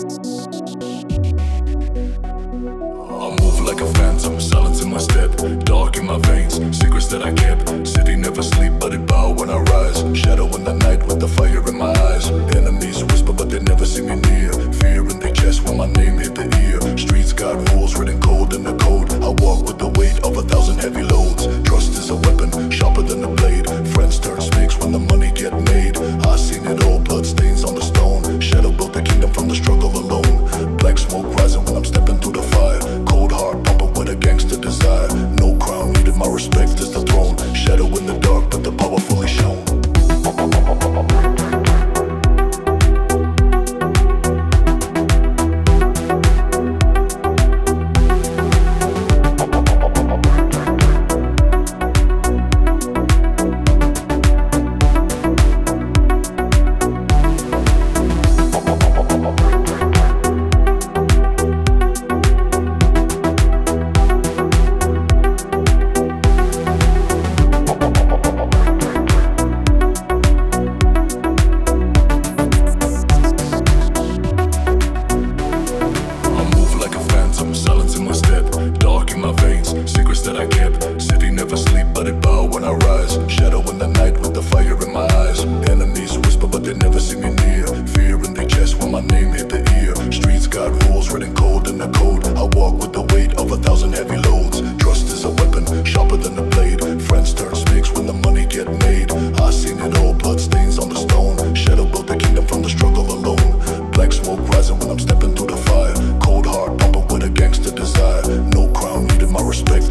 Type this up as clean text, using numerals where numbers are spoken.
I move like a phantom, silence in my step, dark in my veins, secrets that I kept. City never sleep, but it bow when I rise. Shadow in the night with the fire in my eyes. Enemies whisper, but they never see me near. Fear in their chest when my name hit the ear. Streets got rules written cold in the code. I walk with the weight of 1,000 heavy loads. Trust is a weapon, sharper than a blade. Friends turn snakes when the money get made. I seen it all, blood stains on the stone. Shadow built the kingdom from the struggle alone. Black smoke rising when I'm stepping through the fire. Cold heart pumping with a gangster desire. No crown needed, my respect is the throne. Shadow in the dark, but the power fully shown. Secrets that I kept. City never sleep, but it bow when I rise. Shadow in the night with the fire in my eyes. Enemies whisper, but they never see me near. Fear in their chest when my name hit the ear. Streets got rules written cold in the code. I walk with the weight of 1,000 heavy loads. Trust is a weapon, sharper than a blade. Friends turn snakes when the money get made. I seen it all, blood stains on the stone. Shadow built the kingdom from the struggle alone. Black smoke rising when I'm stepping through the fire. Cold heart pumping with a gangster desire. No crown needed, my respect